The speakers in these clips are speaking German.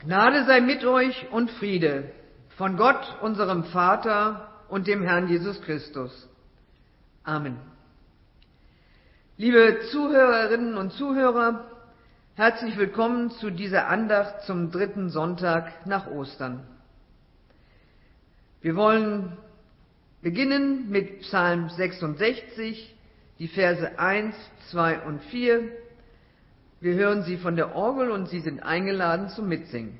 Gnade sei mit euch und Friede von Gott, unserem Vater und dem Herrn Jesus Christus. Amen. Liebe Zuhörerinnen und Zuhörer, herzlich willkommen zu dieser Andacht zum 3. Sonntag nach Ostern. Wir wollen beginnen mit Psalm 66, die Verse 1, 2 und 4. Wir hören sie von der Orgel und Sie sind eingeladen zum Mitsingen.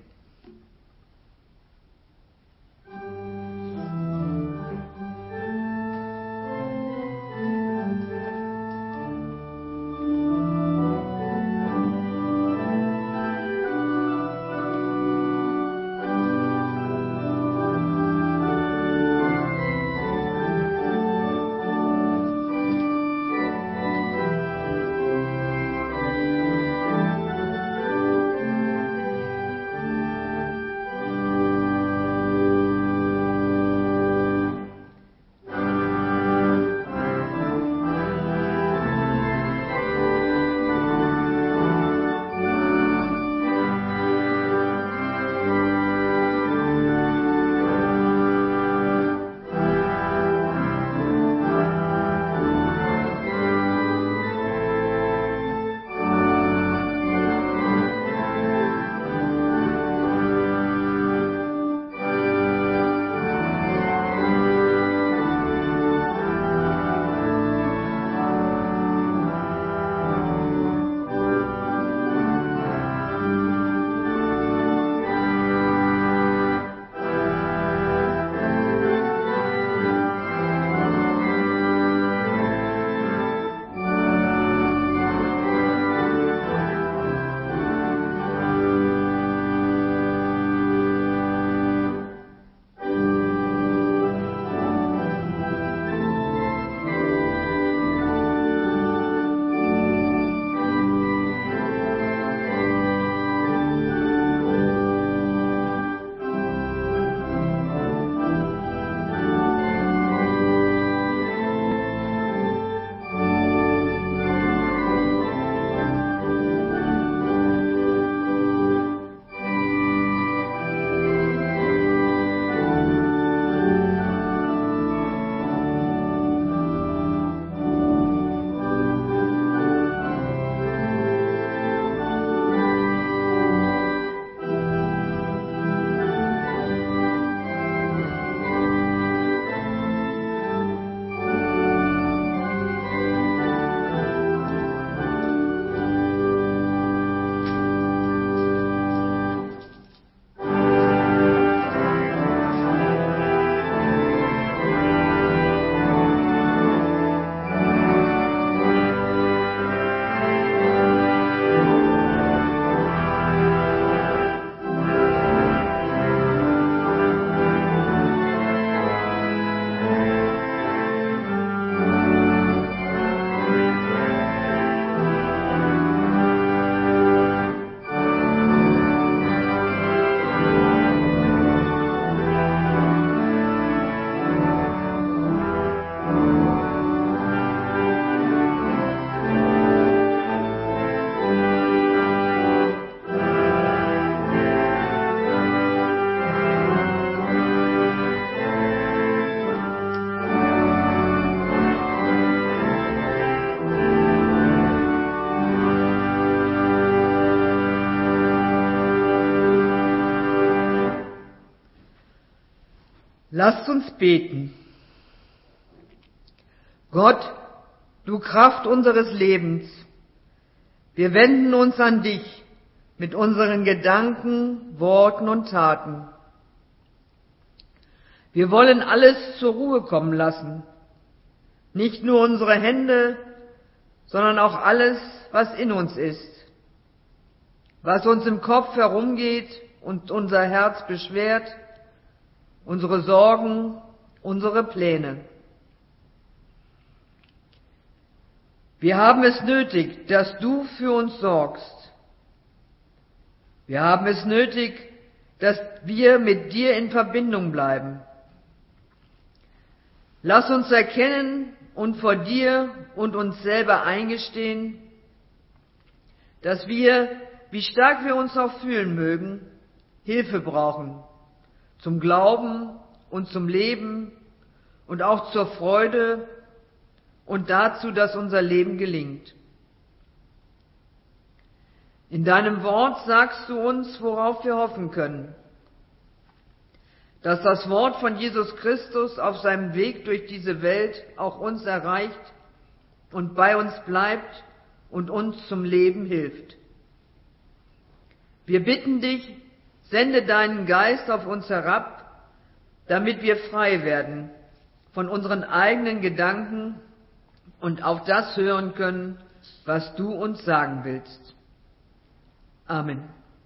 Lasst uns beten. Gott, du Kraft unseres Lebens, wir wenden uns an dich mit unseren Gedanken, Worten und Taten. Wir wollen alles zur Ruhe kommen lassen, nicht nur unsere Hände, sondern auch alles, was in uns ist, was uns im Kopf herumgeht und unser Herz beschwert, unsere Sorgen, unsere Pläne. Wir haben es nötig, dass du für uns sorgst. Wir haben es nötig, dass wir mit dir in Verbindung bleiben. Lass uns erkennen und vor dir und uns selber eingestehen, dass wir, wie stark wir uns auch fühlen mögen, Hilfe brauchen, zum Glauben und zum Leben und auch zur Freude und dazu, dass unser Leben gelingt. In deinem Wort sagst du uns, worauf wir hoffen können. Dass das Wort von Jesus Christus auf seinem Weg durch diese Welt auch uns erreicht und bei uns bleibt und uns zum Leben hilft. Wir bitten dich, sende deinen Geist auf uns herab, damit wir frei werden von unseren eigenen Gedanken und auf das hören können, was du uns sagen willst. Amen.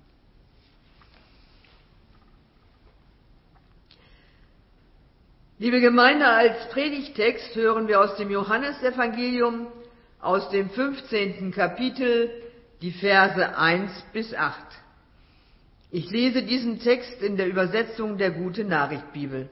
Liebe Gemeinde, als Predigttext hören wir aus dem Johannesevangelium, aus dem 15. Kapitel, die Verse 1 bis 8. Ich lese diesen Text in der Übersetzung der Gute-Nachricht-Bibel.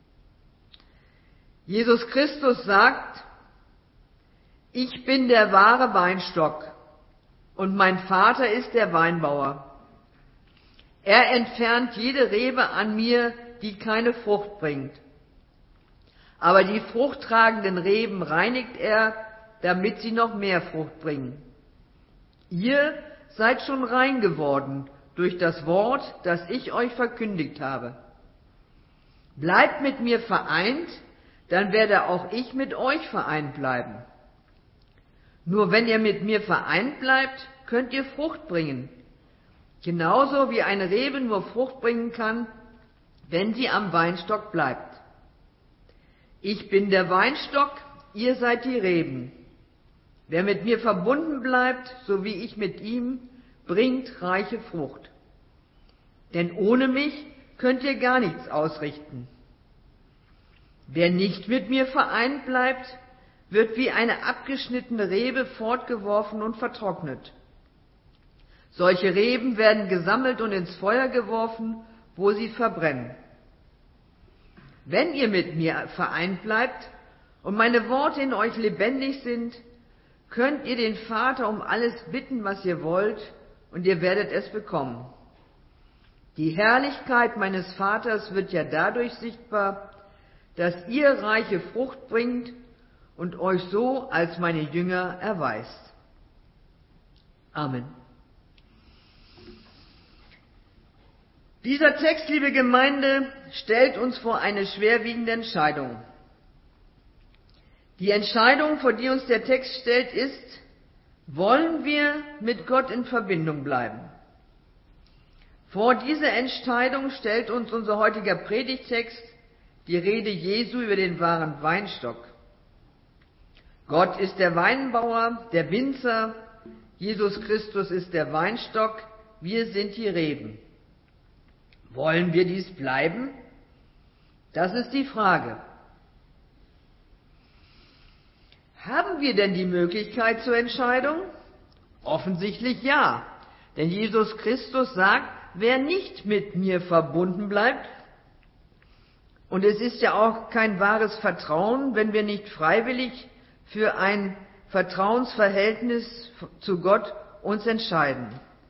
Jesus Christus sagt: Ich bin der wahre Weinstock und mein Vater ist der Weinbauer. Er entfernt jede Rebe an mir, die keine Frucht bringt. Aber die fruchttragenden Reben reinigt er, damit sie noch mehr Frucht bringen. Ihr seid schon rein geworden durch das Wort, das ich euch verkündigt habe. Bleibt mit mir vereint, dann werde auch ich mit euch vereint bleiben. Nur wenn ihr mit mir vereint bleibt, könnt ihr Frucht bringen. Genauso wie eine Rebe nur Frucht bringen kann, wenn sie am Weinstock bleibt. Ich bin der Weinstock, ihr seid die Reben. Wer mit mir verbunden bleibt, so wie ich mit ihm, bringt reiche Frucht. Denn ohne mich könnt ihr gar nichts ausrichten. Wer nicht mit mir vereint bleibt, wird wie eine abgeschnittene Rebe fortgeworfen und vertrocknet. Solche Reben werden gesammelt und ins Feuer geworfen, wo sie verbrennen. Wenn ihr mit mir vereint bleibt und meine Worte in euch lebendig sind, könnt ihr den Vater um alles bitten, was ihr wollt, und ihr werdet es bekommen. Die Herrlichkeit meines Vaters wird ja dadurch sichtbar, dass ihr reiche Frucht bringt und euch so als meine Jünger erweist. Amen. Dieser Text, liebe Gemeinde, stellt uns vor eine schwerwiegende Entscheidung. Die Entscheidung, vor die uns der Text stellt, ist: Wollen wir mit Gott in Verbindung bleiben? Vor diese Entscheidung stellt uns unser heutiger Predigttext, die Rede Jesu über den wahren Weinstock. Gott ist der Weinbauer, der Winzer, Jesus Christus ist der Weinstock, wir sind die Reben. Wollen wir dies bleiben? Das ist die Frage. Haben wir denn die Möglichkeit zur Entscheidung? Offensichtlich ja. Denn Jesus Christus sagt, wer nicht mit mir verbunden bleibt, und es ist ja auch kein wahres Vertrauen, wenn wir nicht freiwillig für ein Vertrauensverhältnis zu Gott uns entscheiden.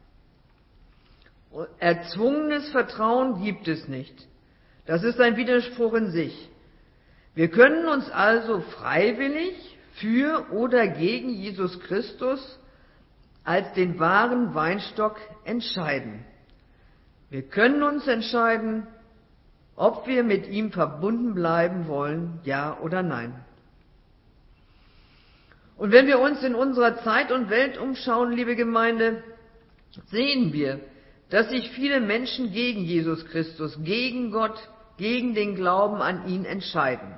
Erzwungenes Vertrauen gibt es nicht. Das ist ein Widerspruch in sich. Wir können uns also freiwillig für oder gegen Jesus Christus als den wahren Weinstock entscheiden. Wir können uns entscheiden, ob wir mit ihm verbunden bleiben wollen, ja oder nein. Und wenn wir uns in unserer Zeit und Welt umschauen, liebe Gemeinde, sehen wir, dass sich viele Menschen gegen Jesus Christus, gegen Gott, gegen den Glauben an ihn entscheiden.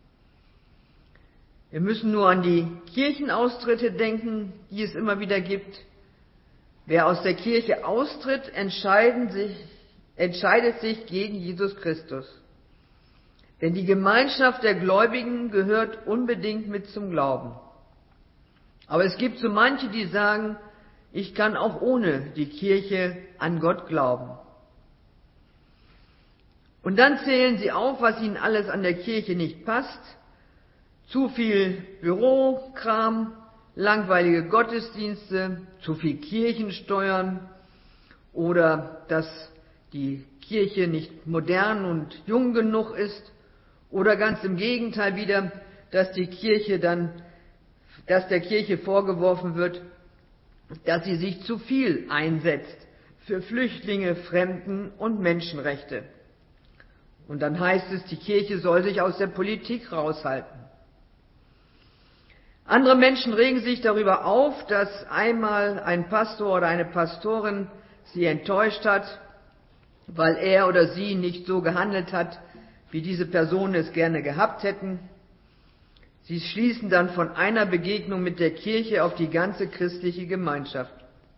Wir müssen nur an die Kirchenaustritte denken, die es immer wieder gibt. Wer aus der Kirche austritt, entscheidet sich gegen Jesus Christus. Denn die Gemeinschaft der Gläubigen gehört unbedingt mit zum Glauben. Aber es gibt so manche, die sagen, ich kann auch ohne die Kirche an Gott glauben. Und dann zählen sie auf, was ihnen alles an der Kirche nicht passt. Zu viel Bürokram, langweilige Gottesdienste, zu viel Kirchensteuern oder dass die Kirche nicht modern und jung genug ist, oder ganz im Gegenteil wieder, dass der Kirche vorgeworfen wird, dass sie sich zu viel einsetzt für Flüchtlinge, Fremden und Menschenrechte. Und dann heißt es, die Kirche soll sich aus der Politik raushalten. Andere Menschen regen sich darüber auf, dass einmal ein Pastor oder eine Pastorin sie enttäuscht hat, weil er oder sie nicht so gehandelt hat, wie diese Personen es gerne gehabt hätten. Sie schließen dann von einer Begegnung mit der Kirche auf die ganze christliche Gemeinschaft.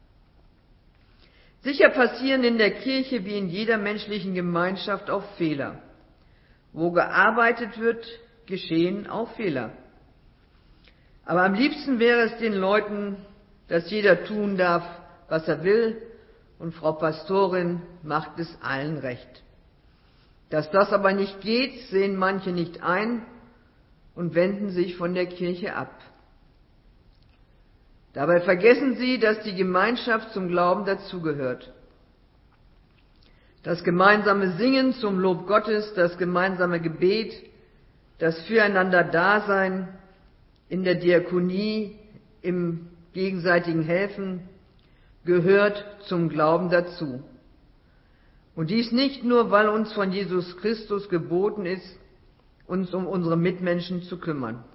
Sicher passieren in der Kirche wie in jeder menschlichen Gemeinschaft auch Fehler. Wo gearbeitet wird, geschehen auch Fehler. Aber am liebsten wäre es den Leuten, dass jeder tun darf, was er will, und Frau Pastorin macht es allen recht. Dass das aber nicht geht, sehen manche nicht ein und wenden sich von der Kirche ab. Dabei vergessen sie, dass die Gemeinschaft zum Glauben dazugehört. Das gemeinsame Singen zum Lob Gottes, das gemeinsame Gebet, das Füreinander-Dasein in der Diakonie, im gegenseitigen Helfen, gehört zum Glauben dazu. Und dies nicht nur, weil uns von Jesus Christus geboten ist, uns um unsere Mitmenschen zu kümmern.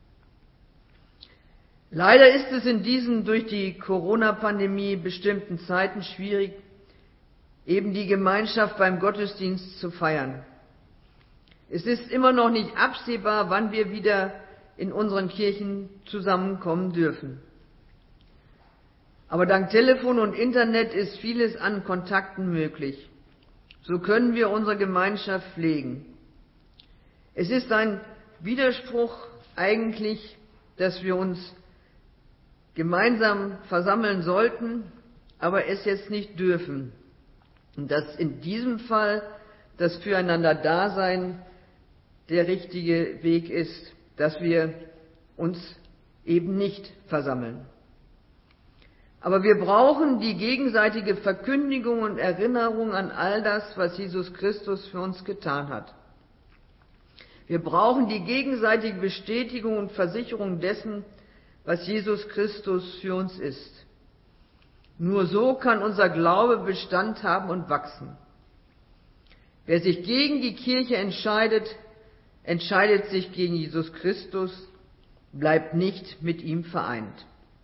Leider ist es in diesen durch die Corona-Pandemie bestimmten Zeiten schwierig, eben die Gemeinschaft beim Gottesdienst zu feiern. Es ist immer noch nicht absehbar, wann wir wieder in unseren Kirchen zusammenkommen dürfen. Aber dank Telefon und Internet ist vieles an Kontakten möglich. So können wir unsere Gemeinschaft pflegen. Es ist ein Widerspruch eigentlich, dass wir uns gemeinsam versammeln sollten, aber es jetzt nicht dürfen. Und dass in diesem Fall das Füreinander-Dasein der richtige Weg ist, dass wir uns eben nicht versammeln. Aber wir brauchen die gegenseitige Verkündigung und Erinnerung an all das, was Jesus Christus für uns getan hat. Wir brauchen die gegenseitige Bestätigung und Versicherung dessen, was Jesus Christus für uns ist. Nur so kann unser Glaube Bestand haben und wachsen. Wer sich gegen die Kirche entscheidet, entscheidet sich gegen Jesus Christus, bleibt nicht mit ihm vereint.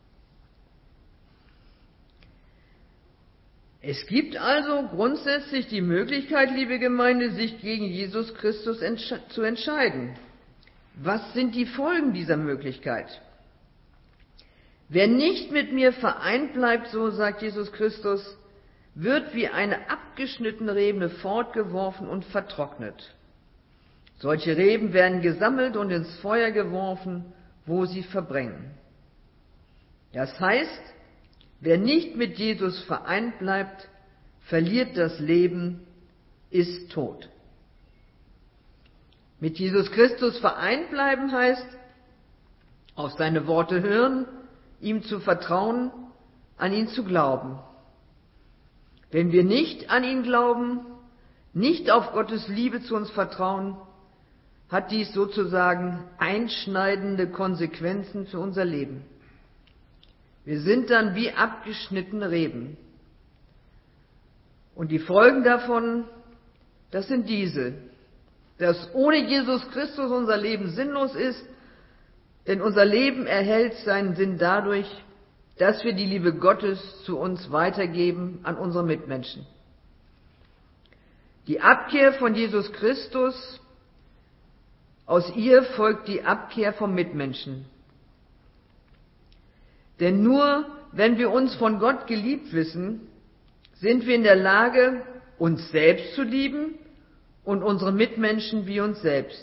Es gibt also grundsätzlich die Möglichkeit, liebe Gemeinde, sich gegen Jesus Christus zu entscheiden. Was sind die Folgen dieser Möglichkeit? Wer nicht mit mir vereint bleibt, so sagt Jesus Christus, wird wie eine abgeschnittene Rebe fortgeworfen und vertrocknet. Solche Reben werden gesammelt und ins Feuer geworfen, wo sie verbrennen. Das heißt, wer nicht mit Jesus vereint bleibt, verliert das Leben, ist tot. Mit Jesus Christus vereint bleiben heißt, auf seine Worte hören, ihm zu vertrauen, an ihn zu glauben. Wenn wir nicht an ihn glauben, nicht auf Gottes Liebe zu uns vertrauen, hat dies sozusagen einschneidende Konsequenzen für unser Leben. Wir sind dann wie abgeschnittene Reben. Und die Folgen davon, das sind diese, dass ohne Jesus Christus unser Leben sinnlos ist, denn unser Leben erhält seinen Sinn dadurch, dass wir die Liebe Gottes zu uns weitergeben an unsere Mitmenschen. Die Abkehr von Jesus Christus, aus ihr folgt die Abkehr vom Mitmenschen. Denn nur wenn wir uns von Gott geliebt wissen, sind wir in der Lage, uns selbst zu lieben und unsere Mitmenschen wie uns selbst.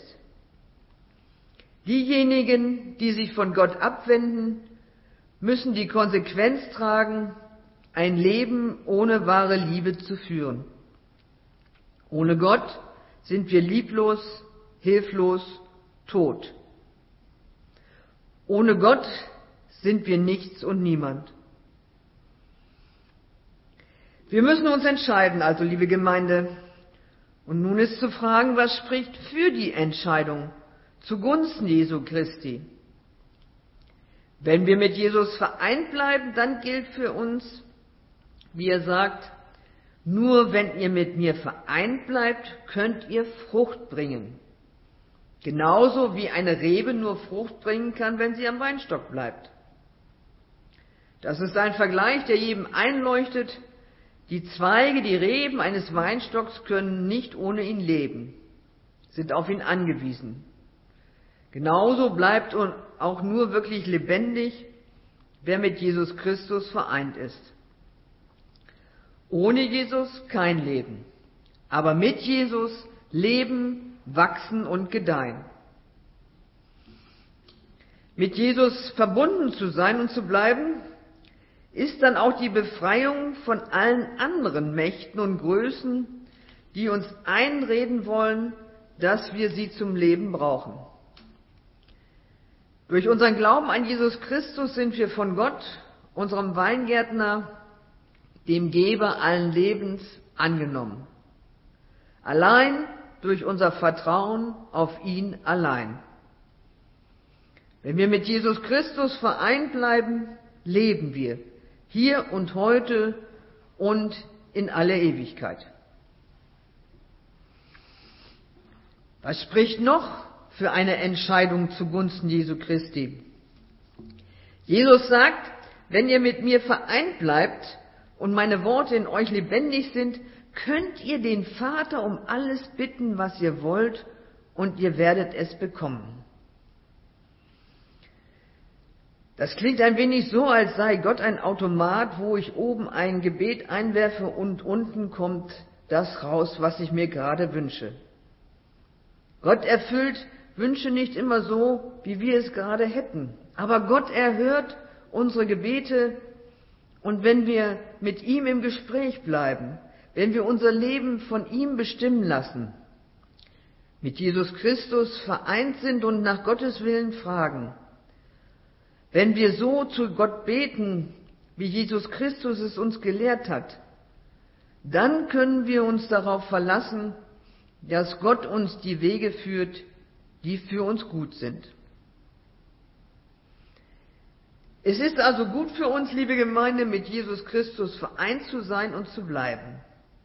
Diejenigen, die sich von Gott abwenden, müssen die Konsequenz tragen, ein Leben ohne wahre Liebe zu führen. Ohne Gott sind wir lieblos, hilflos, tot. Ohne Gott sind wir nichts und niemand. Wir müssen uns entscheiden, also liebe Gemeinde. Und nun ist zu fragen, was spricht für die Entscheidung zugunsten Jesu Christi? Wenn wir mit Jesus vereint bleiben, dann gilt für uns, wie er sagt, nur wenn ihr mit mir vereint bleibt, könnt ihr Frucht bringen. Genauso wie eine Rebe nur Frucht bringen kann, wenn sie am Weinstock bleibt. Das ist ein Vergleich, der jedem einleuchtet. Die Zweige, die Reben eines Weinstocks können nicht ohne ihn leben, sind auf ihn angewiesen. Genauso bleibt auch nur wirklich lebendig, wer mit Jesus Christus vereint ist. Ohne Jesus kein Leben, aber mit Jesus Leben, wachsen und gedeihen. Mit Jesus verbunden zu sein und zu bleiben, ist dann auch die Befreiung von allen anderen Mächten und Größen, die uns einreden wollen, dass wir sie zum Leben brauchen. Durch unseren Glauben an Jesus Christus sind wir von Gott, unserem Weingärtner, dem Geber allen Lebens, angenommen. Allein durch unser Vertrauen auf ihn allein. Wenn wir mit Jesus Christus vereint bleiben, leben wir, hier und heute und in alle Ewigkeit. Was spricht noch für eine Entscheidung zugunsten Jesu Christi? Jesus sagt, wenn ihr mit mir vereint bleibt und meine Worte in euch lebendig sind, könnt ihr den Vater um alles bitten, was ihr wollt, und ihr werdet es bekommen. Das klingt ein wenig so, als sei Gott ein Automat, wo ich oben ein Gebet einwerfe und unten kommt das raus, was ich mir gerade wünsche. Gott erfüllt Wünsche nicht immer so, wie wir es gerade hätten. Aber Gott erhört unsere Gebete, und wenn wir mit ihm im Gespräch bleiben, wenn wir unser Leben von ihm bestimmen lassen, mit Jesus Christus vereint sind und nach Gottes Willen fragen, wenn wir so zu Gott beten, wie Jesus Christus es uns gelehrt hat, dann können wir uns darauf verlassen, dass Gott uns die Wege führt, die für uns gut sind. Es ist also gut für uns, liebe Gemeinde, mit Jesus Christus vereint zu sein und zu bleiben.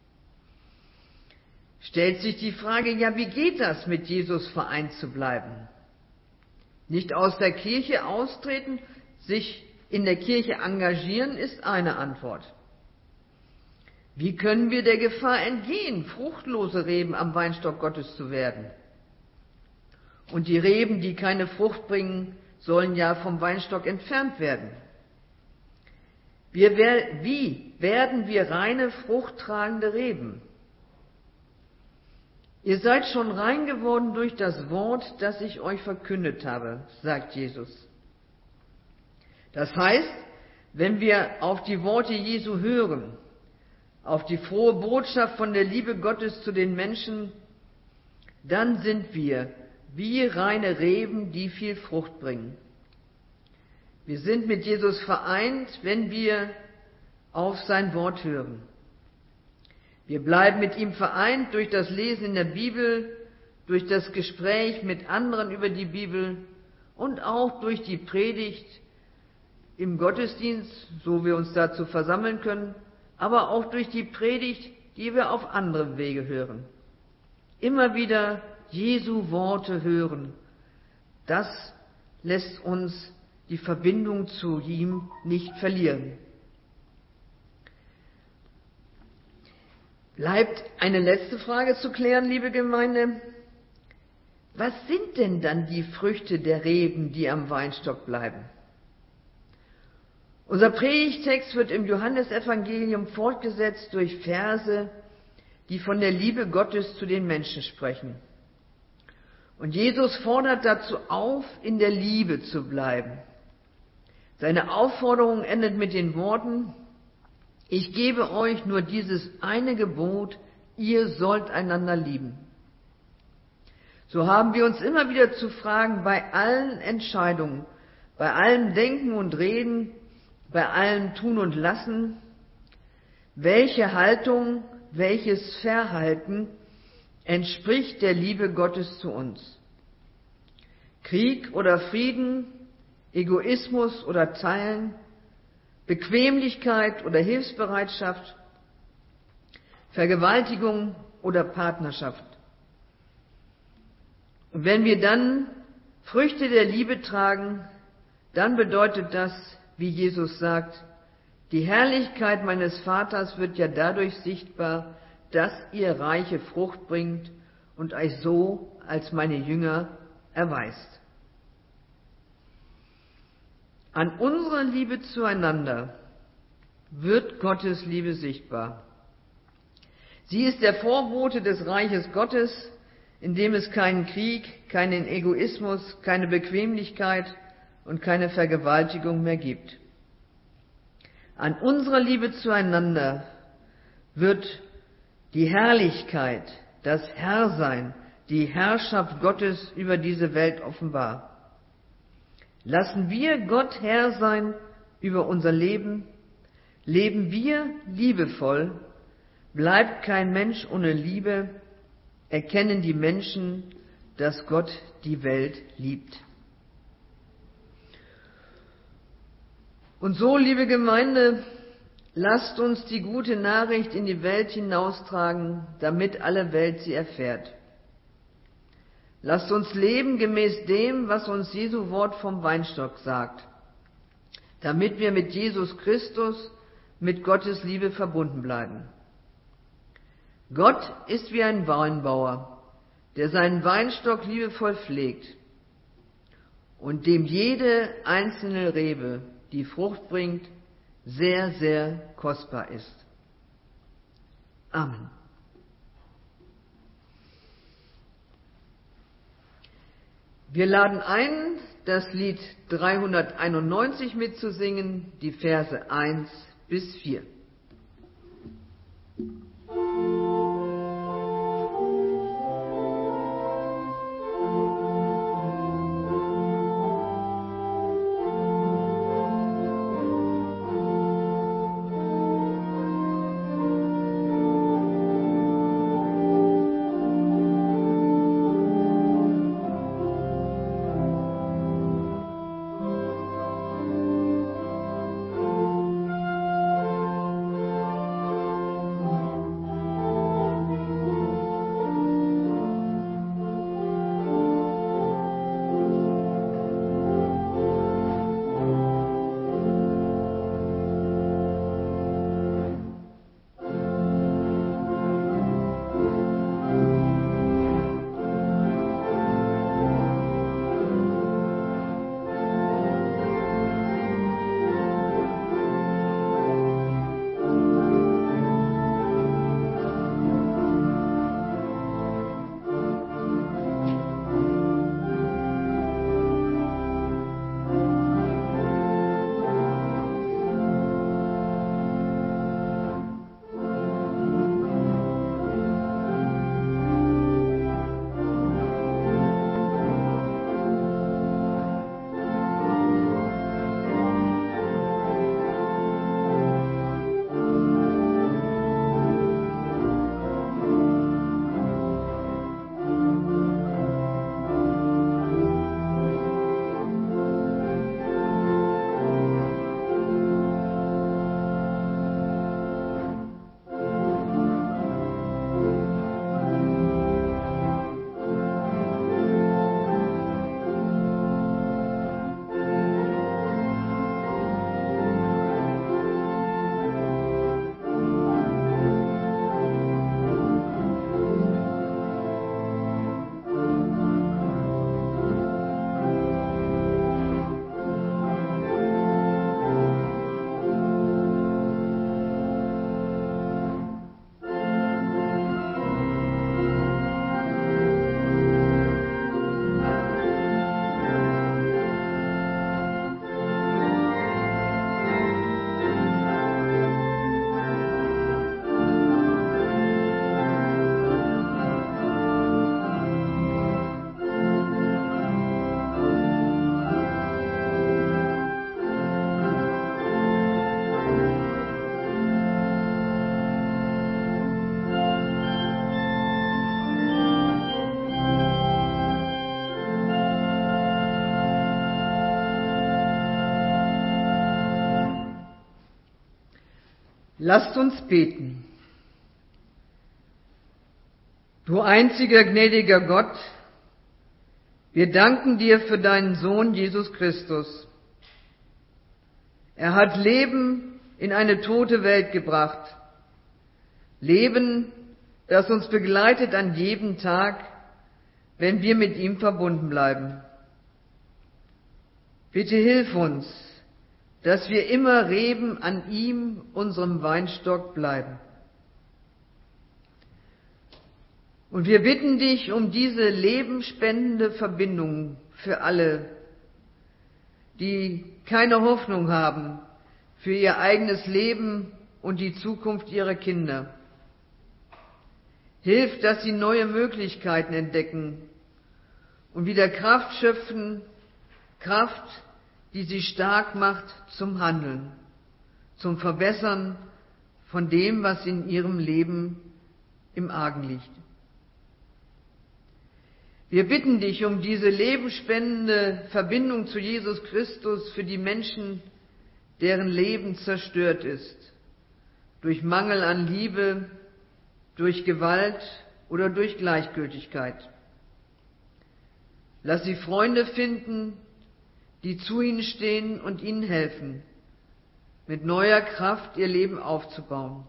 Stellt sich die Frage, ja, wie geht das, mit Jesus vereint zu bleiben? Nicht aus der Kirche austreten, sich in der Kirche engagieren, ist eine Antwort. Wie können wir der Gefahr entgehen, fruchtlose Reben am Weinstock Gottes zu werden? Und die Reben, die keine Frucht bringen, sollen ja vom Weinstock entfernt werden. Wie werden wir reine, fruchttragende Reben? Ihr seid schon rein geworden durch das Wort, das ich euch verkündet habe, sagt Jesus. Das heißt, wenn wir auf die Worte Jesu hören, auf die frohe Botschaft von der Liebe Gottes zu den Menschen, dann sind wir wie reine Reben, die viel Frucht bringen. Wir sind mit Jesus vereint, wenn wir auf sein Wort hören. Wir bleiben mit ihm vereint durch das Lesen in der Bibel, durch das Gespräch mit anderen über die Bibel und auch durch die Predigt im Gottesdienst, so wir uns dazu versammeln können, aber auch durch die Predigt, die wir auf andere Wege hören. Immer wieder Jesu Worte hören, das lässt uns die Verbindung zu ihm nicht verlieren. Bleibt eine letzte Frage zu klären, liebe Gemeinde. Was sind denn dann die Früchte der Reben, die am Weinstock bleiben? Unser Predigtext wird im Johannesevangelium fortgesetzt durch Verse, die von der Liebe Gottes zu den Menschen sprechen. Und Jesus fordert dazu auf, in der Liebe zu bleiben. Seine Aufforderung endet mit den Worten: Ich gebe euch nur dieses eine Gebot, ihr sollt einander lieben. So haben wir uns immer wieder zu fragen, bei allen Entscheidungen, bei allem Denken und Reden, bei allem Tun und Lassen, Welche Haltung, welches Verhalten entspricht der Liebe Gottes zu uns? Krieg oder Frieden, Egoismus oder Teilen, Bequemlichkeit oder Hilfsbereitschaft, Vergewaltigung oder Partnerschaft. Und wenn wir dann Früchte der Liebe tragen, dann bedeutet das, wie Jesus sagt, die Herrlichkeit meines Vaters wird ja dadurch sichtbar, dass ihr reiche Frucht bringt und euch so als meine Jünger erweist. An unserer Liebe zueinander wird Gottes Liebe sichtbar. Sie ist der Vorbote des Reiches Gottes, in dem es keinen Krieg, keinen Egoismus, keine Bequemlichkeit und keine Vergewaltigung mehr gibt. An unserer Liebe zueinander wird die Herrlichkeit, das Herrsein, die Herrschaft Gottes über diese Welt offenbar. Lassen wir Gott Herr sein über unser Leben, leben wir liebevoll, bleibt kein Mensch ohne Liebe, erkennen die Menschen, dass Gott die Welt liebt. Und so, liebe Gemeinde, lasst uns die gute Nachricht in die Welt hinaustragen, damit alle Welt sie erfährt. Lasst uns leben gemäß dem, was uns Jesu Wort vom Weinstock sagt, damit wir mit Jesus Christus, mit Gottes Liebe verbunden bleiben. Gott ist wie ein Weinbauer, der seinen Weinstock liebevoll pflegt und dem jede einzelne Rebe, die Frucht bringt, sehr, sehr kostbar ist. Amen. Wir laden ein, das Lied 391 mitzusingen, die Verse 1 bis 4. Lasst uns beten. Du einziger gnädiger Gott, wir danken dir für deinen Sohn Jesus Christus. Er hat Leben in eine tote Welt gebracht. Leben, das uns begleitet an jedem Tag, wenn wir mit ihm verbunden bleiben. Bitte hilf uns, dass wir immer Reben an ihm, unserem Weinstock, bleiben. Und wir bitten dich um diese lebenspendende Verbindung für alle, die keine Hoffnung haben für ihr eigenes Leben und die Zukunft ihrer Kinder. Hilf, dass sie neue Möglichkeiten entdecken und wieder Kraft schöpfen, Kraft, die sie stark macht zum Handeln, zum Verbessern von dem, was in ihrem Leben im Argen liegt. Wir bitten dich um diese lebensspendende Verbindung zu Jesus Christus für die Menschen, deren Leben zerstört ist, durch Mangel an Liebe, durch Gewalt oder durch Gleichgültigkeit. Lass sie Freunde finden, die zu ihnen stehen und ihnen helfen, mit neuer Kraft ihr Leben aufzubauen.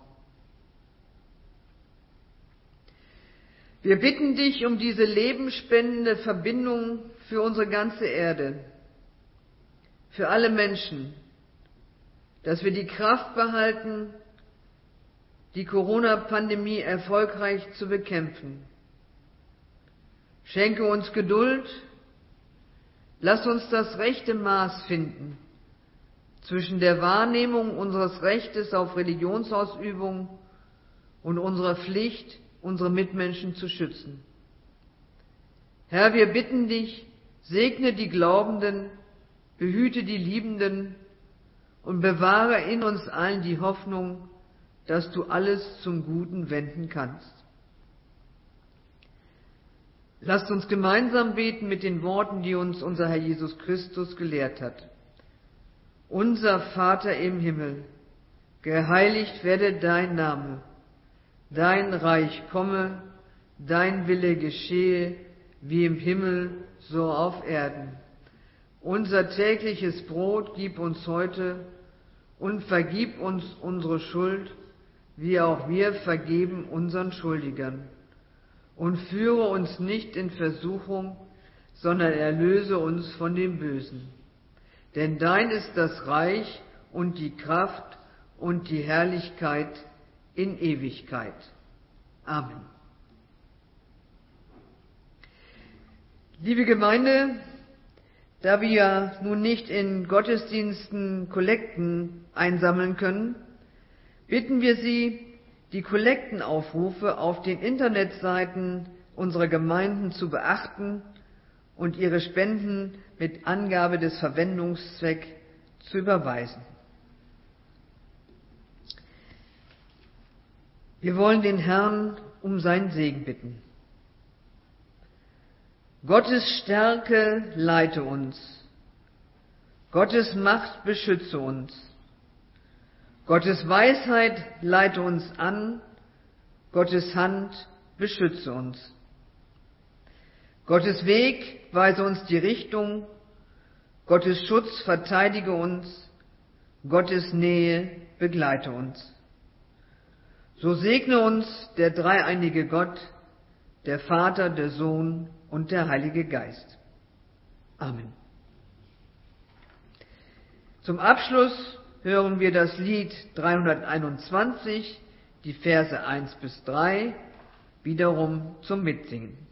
Wir bitten dich um diese lebensspendende Verbindung für unsere ganze Erde, für alle Menschen, dass wir die Kraft behalten, die Corona-Pandemie erfolgreich zu bekämpfen. Schenke uns Geduld, lass uns das rechte Maß finden zwischen der Wahrnehmung unseres Rechtes auf Religionsausübung und unserer Pflicht, unsere Mitmenschen zu schützen. Herr, wir bitten dich, segne die Glaubenden, behüte die Liebenden und bewahre in uns allen die Hoffnung, dass du alles zum Guten wenden kannst. Lasst uns gemeinsam beten mit den Worten, die uns unser Herr Jesus Christus gelehrt hat. Unser Vater im Himmel, geheiligt werde dein Name. Dein Reich komme, dein Wille geschehe, wie im Himmel, so auf Erden. Unser tägliches Brot gib uns heute und vergib uns unsere Schuld, wie auch wir vergeben unseren Schuldigern. Und führe uns nicht in Versuchung, sondern erlöse uns von dem Bösen. Denn dein ist das Reich und die Kraft und die Herrlichkeit in Ewigkeit. Amen. Liebe Gemeinde, da wir nun nicht in Gottesdiensten Kollekten einsammeln können, bitten wir Sie, die Kollektenaufrufe auf den Internetseiten unserer Gemeinden zu beachten und Ihre Spenden mit Angabe des Verwendungszwecks zu überweisen. Wir wollen den Herrn um seinen Segen bitten. Gottes Stärke leite uns. Gottes Macht beschütze uns. Gottes Weisheit leite uns an. Gottes Hand beschütze uns. Gottes Weg weise uns die Richtung. Gottes Schutz verteidige uns. Gottes Nähe begleite uns. So segne uns der dreieinige Gott, der Vater, der Sohn und der Heilige Geist. Amen. Zum Abschluss hören wir das Lied 321, die Verse 1 bis 3, wiederum zum Mitsingen.